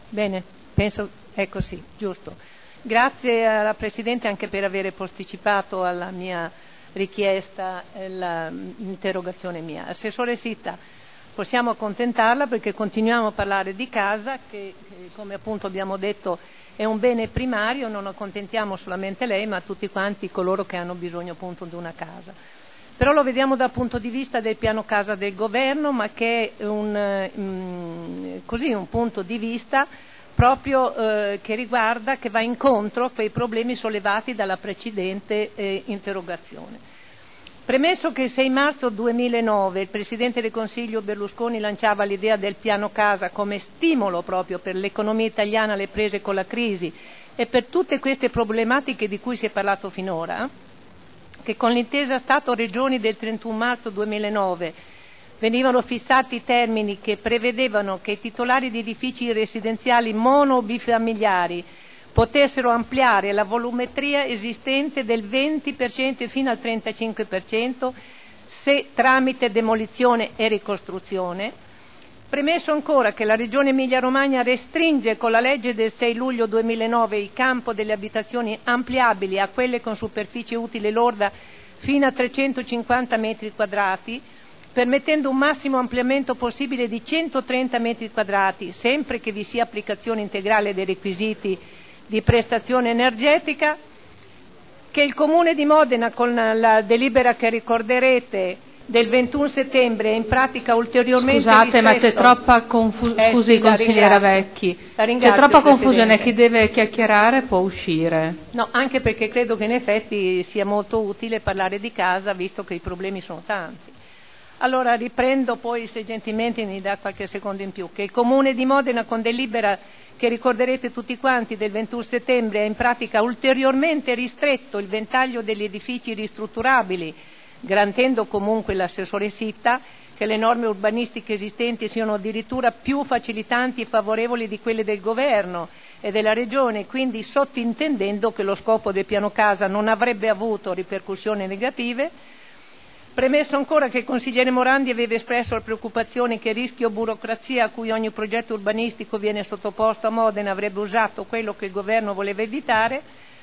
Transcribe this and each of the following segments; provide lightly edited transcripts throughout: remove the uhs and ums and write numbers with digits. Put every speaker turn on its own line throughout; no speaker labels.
Bene, penso è così, giusto. Grazie alla Presidente anche per aver posticipato alla mia richiesta l'interrogazione mia. Assessore Sitta, possiamo accontentarla perché continuiamo a parlare di casa che come appunto abbiamo detto è un bene primario, non accontentiamo solamente lei ma tutti quanti coloro che hanno bisogno appunto di una casa. Però lo vediamo dal punto di vista del piano casa del governo, ma che è un punto di vista proprio che va incontro a quei problemi sollevati dalla precedente interrogazione. Premesso che il 6 marzo 2009 il Presidente del Consiglio Berlusconi lanciava l'idea del piano casa come stimolo proprio per l'economia italiana alle prese con la crisi e per tutte queste problematiche di cui si è parlato finora, che con l'intesa Stato-Regioni del 31 marzo 2009 venivano fissati i termini che prevedevano che i titolari di edifici residenziali mono o bifamiliari potessero ampliare la volumetria esistente del 20% fino al 35% se tramite demolizione e ricostruzione. Premesso ancora che la Regione Emilia-Romagna restringe con la legge del 6 luglio 2009 il campo delle abitazioni ampliabili a quelle con superficie utile lorda fino a 350 metri quadrati, permettendo un massimo ampliamento possibile di 130 metri quadrati, sempre che vi sia applicazione integrale dei requisiti di prestazione energetica, che il Comune di Modena con la delibera che ricorderete del 21 settembre in pratica ulteriormente
Scusate, ma c'è troppa confusione, scusi consigliera Vecchi, c'è troppa confusione, chi deve chiacchierare può uscire.
No, anche perché credo che in effetti sia molto utile parlare di casa visto che i problemi sono tanti. Allora riprendo poi se gentilmente mi dà qualche secondo in più, che il Comune di Modena con delibera che ricorderete tutti quanti del 21 settembre ha in pratica ulteriormente ristretto il ventaglio degli edifici ristrutturabili, garantendo comunque l'assessore Sitta che le norme urbanistiche esistenti siano addirittura più facilitanti e favorevoli di quelle del Governo e della Regione, quindi sottintendendo che lo scopo del piano casa non avrebbe avuto ripercussioni negative. Premesso ancora che il consigliere Morandi aveva espresso la preoccupazione che il rischio burocrazia a cui ogni progetto urbanistico viene sottoposto a Modena avrebbe usato quello che il Governo voleva evitare,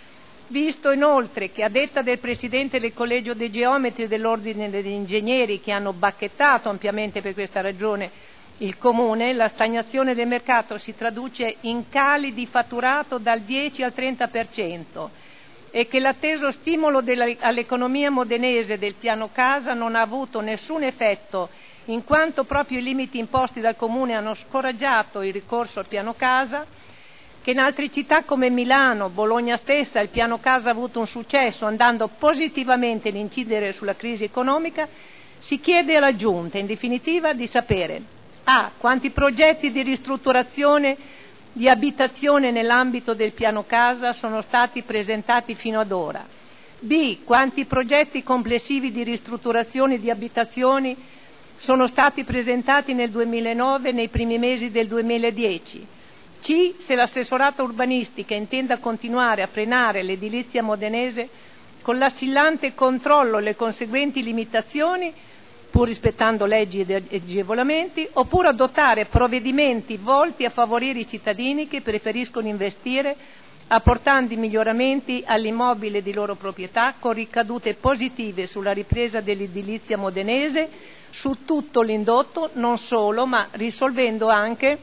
visto inoltre che a detta del Presidente del Collegio dei Geometri e dell'Ordine degli Ingegneri che hanno bacchettato ampiamente per questa ragione il Comune, la stagnazione del mercato si traduce in cali di fatturato dal 10 al 30%, e che l'atteso stimolo all'economia modenese del piano casa non ha avuto nessun effetto in quanto proprio i limiti imposti dal Comune hanno scoraggiato il ricorso al piano casa, che in altre città come Milano, Bologna stessa il piano casa ha avuto un successo andando positivamente ad incidere sulla crisi economica, si chiede alla Giunta in definitiva di sapere a. Quanti progetti di ristrutturazione di abitazione nell'ambito del piano casa sono stati presentati fino ad ora, b. Quanti progetti complessivi di ristrutturazione di abitazioni sono stati presentati nel 2009 e nei primi mesi del 2010, c. Se l'assessorato urbanistica intenda continuare a frenare l'edilizia modenese con l'assillante controllo e le conseguenti limitazioni pur rispettando leggi ed agevolamenti, oppure adottare provvedimenti volti a favorire i cittadini che preferiscono investire apportando i miglioramenti all'immobile di loro proprietà con ricadute positive sulla ripresa dell'edilizia modenese, su tutto l'indotto, non solo, ma risolvendo anche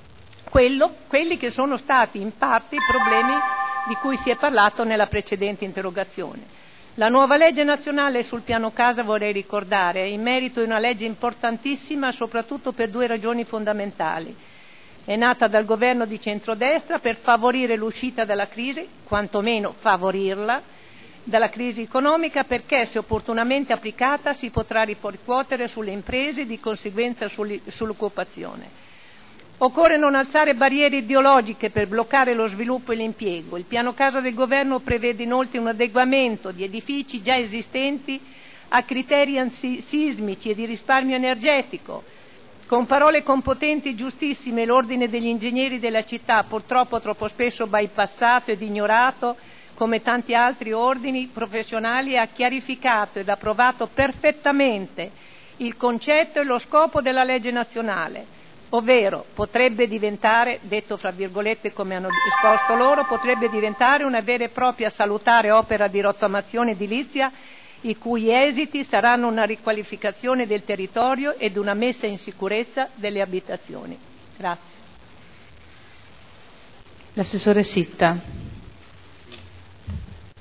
quelli che sono stati in parte i problemi di cui si è parlato nella precedente interrogazione. La nuova legge nazionale sul piano casa, vorrei ricordare, è in merito una legge importantissima soprattutto per due ragioni fondamentali. È nata dal governo di centrodestra per favorire l'uscita dalla crisi, quantomeno favorirla, dalla crisi economica, perché se opportunamente applicata si potrà ripercuotere sulle imprese e di conseguenza sull'occupazione. Occorre non alzare barriere ideologiche per bloccare lo sviluppo e l'impiego. Il piano casa del governo prevede inoltre un adeguamento di edifici già esistenti a criteri antisismici e di risparmio energetico. Con parole competenti e giustissime l'ordine degli ingegneri della città, purtroppo troppo spesso bypassato ed ignorato, come tanti altri ordini professionali, ha chiarificato ed approvato perfettamente il concetto e lo scopo della legge nazionale. ovvero potrebbe diventare, detto fra virgolette come hanno esposto loro, potrebbe diventare una vera e propria salutare opera di rottamazione edilizia i cui esiti saranno una riqualificazione del territorio ed una messa in sicurezza delle abitazioni. Grazie.
L'assessore Sitta.